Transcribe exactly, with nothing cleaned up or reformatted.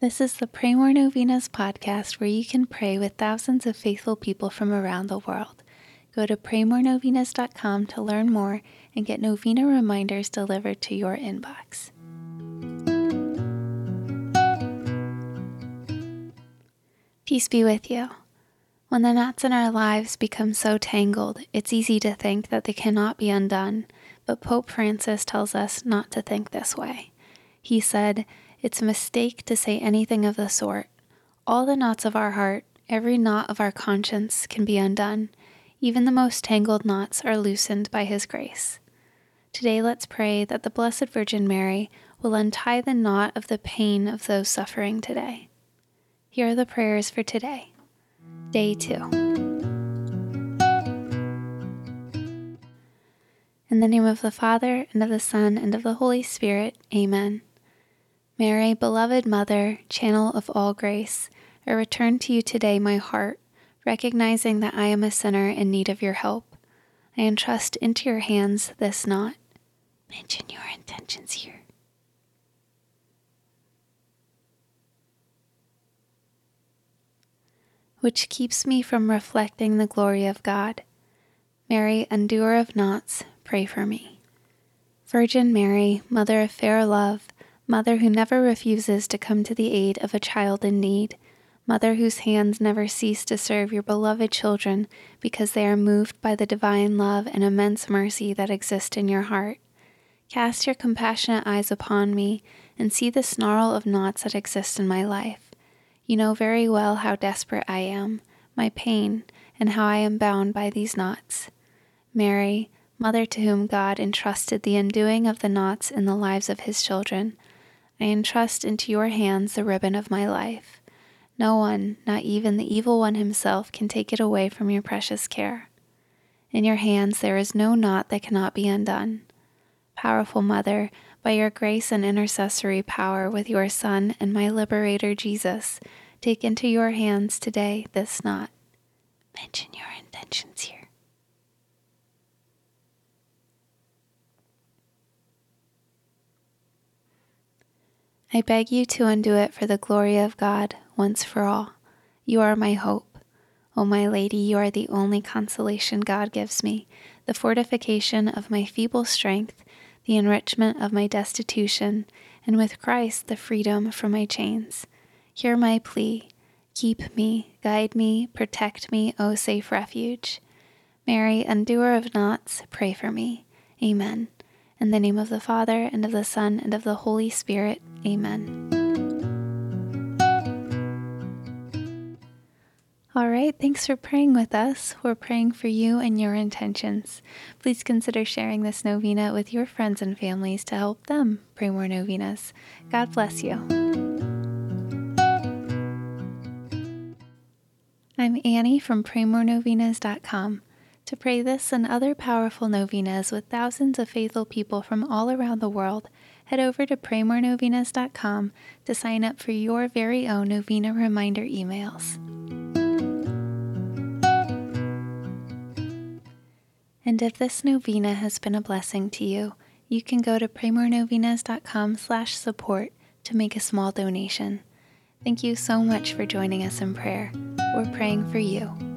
This is the Pray More Novenas podcast where you can pray with thousands of faithful people from around the world. Go to pray more novenas dot com to learn more and get novena reminders delivered to your inbox. Peace be with you. When the knots in our lives become so tangled, it's easy to think that they cannot be undone, but Pope Francis tells us not to think this way. He said, "It's a mistake to say anything of the sort. All the knots of our heart, every knot of our conscience can be undone. Even the most tangled knots are loosened by His grace." Today let's pray that the Blessed Virgin Mary will untie the knot of the pain of those suffering today. Here are the prayers for today. Day two. In the name of the Father, and of the Son, and of the Holy Spirit, Amen. Mary, beloved Mother, channel of all grace, I return to you today my heart, recognizing that I am a sinner in need of your help. I entrust into your hands this knot. Mention your intentions here. Which keeps me from reflecting the glory of God. Mary, undoer of knots, pray for me. Virgin Mary, Mother of fair love, Mother who never refuses to come to the aid of a child in need, Mother whose hands never cease to serve your beloved children because they are moved by the divine love and immense mercy that exist in your heart. Cast your compassionate eyes upon me and see the snarl of knots that exist in my life. You know very well how desperate I am, my pain, and how I am bound by these knots. Mary, Mother to whom God entrusted the undoing of the knots in the lives of His children, I entrust into your hands the ribbon of my life. No one, not even the evil one himself, can take it away from your precious care. In your hands there is no knot that cannot be undone. Powerful Mother, by your grace and intercessory power with your Son and my Liberator Jesus, take into your hands today this knot. Mention your intentions here. I beg you to undo it for the glory of God, once for all. You are my hope. O my Lady, you are the only consolation God gives me, the fortification of my feeble strength, the enrichment of my destitution, and with Christ the freedom from my chains. Hear my plea. Keep me, guide me, protect me, O safe refuge. Mary, undoer of knots, pray for me. Amen. In the name of the Father, and of the Son, and of the Holy Spirit. Amen. All right, thanks for praying with us. We're praying for you and your intentions. Please consider sharing this novena with your friends and families to help them pray more novenas. God bless you. I'm Annie from pray more novenas dot com. To pray this and other powerful novenas with thousands of faithful people from all around the world, head over to pray more novenas dot com to sign up for your very own novena reminder emails. And if this novena has been a blessing to you, you can go to pray more novenas dot com slash support to make a small donation. Thank you so much for joining us in prayer. We're praying for you.